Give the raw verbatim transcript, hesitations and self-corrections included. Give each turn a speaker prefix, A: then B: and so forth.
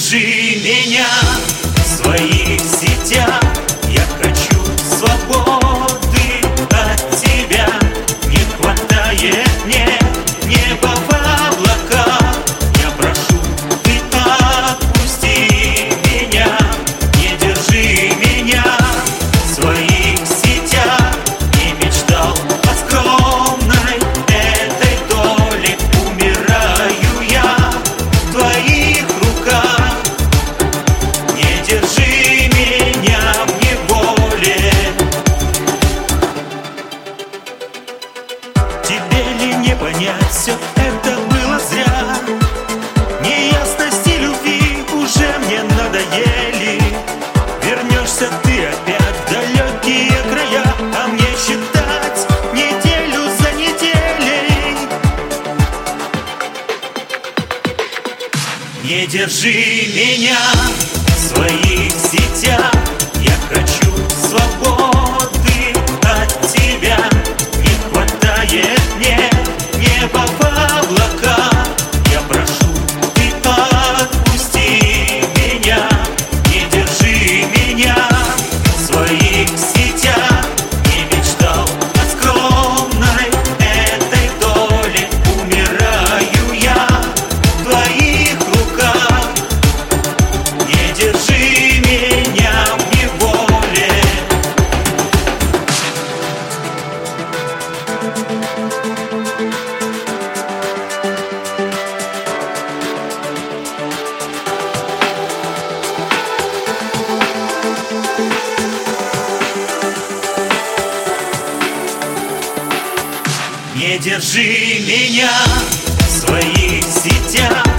A: держи меня в своих сетях. Я хочу свободы от тебя. Не хватает мне неба в облаках. Я прошу, ты отпусти меня. Не держи меня в своих сетях. Не мечтал о скромной этой доле. Умираю я в твоих руках. Не держи меня в неволе. Тебе ли не понять, все это было зря. Неясности любви уже мне надоели. Вернешься ты опять в далекие края, а мне считать неделю за неделей. Не держи меня в своих сетях. Я хочу свободы от тебя. Не хватает мне неба в облаках. Я прошу, ты отпусти меня. Не держи меня в своих сетях. Не мечтал о скромной этой доле. Умираю я в твоих руках. Не держи меня в неволе. Не держи меня в своих сетях.